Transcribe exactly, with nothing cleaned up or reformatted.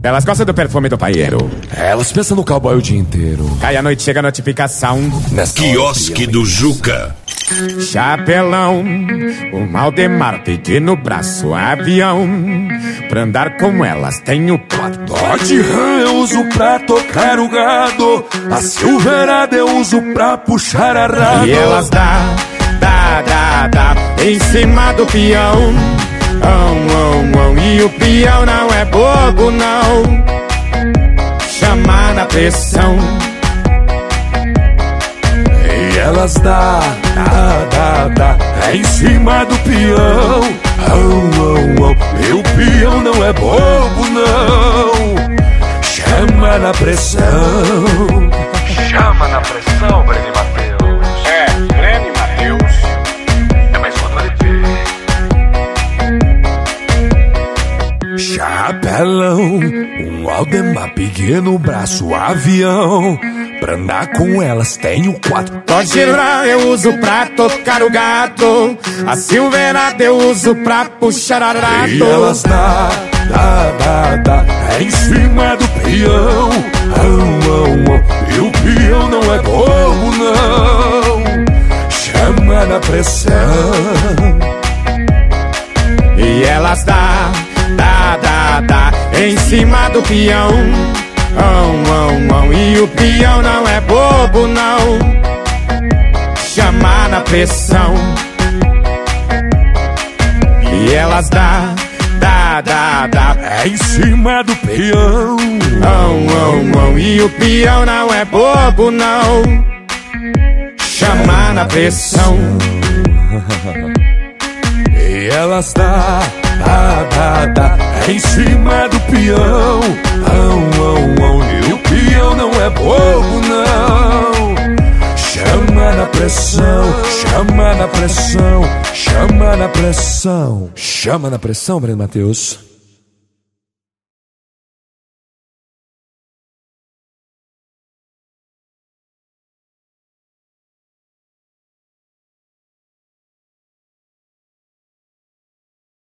Elas gostam do perfume do paieiro. Elas pensam no cowboy o dia inteiro. Cai a noite, chega a notificação. Nessa Quiosque do Juca. Chapelão, o Maldemar pedindo braço, avião. Pra andar com elas tenho quatro. Dodge Ram eu uso pra tocar o gado. A Silverado eu uso pra puxar a raba. E elas dá, dá, dá, dá em cima do peão. Oh, oh, oh. E o peão não é bobo, não. Chama na pressão. E elas dá, dá, dá, dá é em cima do peão. Oh, oh, oh. E o peão não é bobo, não. Chama na pressão. Chama na pressão, Breno Matheus. É, Breno Matheus. É mais outro L P. Chapelão, um Aldemar pequeno braço, avião. Pra andar com elas tenho quatro. Dodge Ram eu uso pra tocar o gato. A Silverado eu uso pra puxar arado. E elas dá, dá, dá, dá é em cima do peão. Oh, oh, oh. E o peão não é bobo, não. Chama na pressão. E elas dá, dá, dá, dá em cima do peão. Oh, oh, oh. E o peão não é bobo, não. Chama na pressão. E elas dá, dá, dá, dá é em cima do peão. Oh, oh, oh. E o peão não é bobo, não. Chama na pressão. E elas dá, dá, dá, dá é em cima do peão. Oh, oh, oh. E o peão não é bobo, não. Chama na pressão, chama na pressão, chama na pressão. Chama na pressão, Breno Matheus.